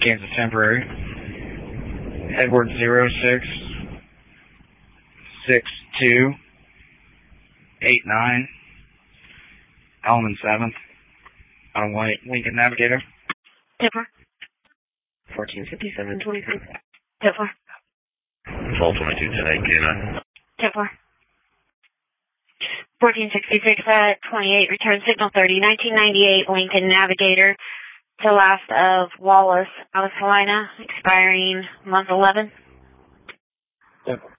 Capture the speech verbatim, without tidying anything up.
Kansas temporary. Edward zero six six two eight nine. Element seventh. On white Lincoln Navigator. Tipper. fourteen fifty-seven twenty-three. Tipper. twelve twenty-two ten eight K nine. Tipper. fourteen sixty-six at twenty-eight, return signal thirty, nineteen ninety-eight Lincoln Navigator to last of Wallace, Alice Helena, expiring month eleven. Tipper.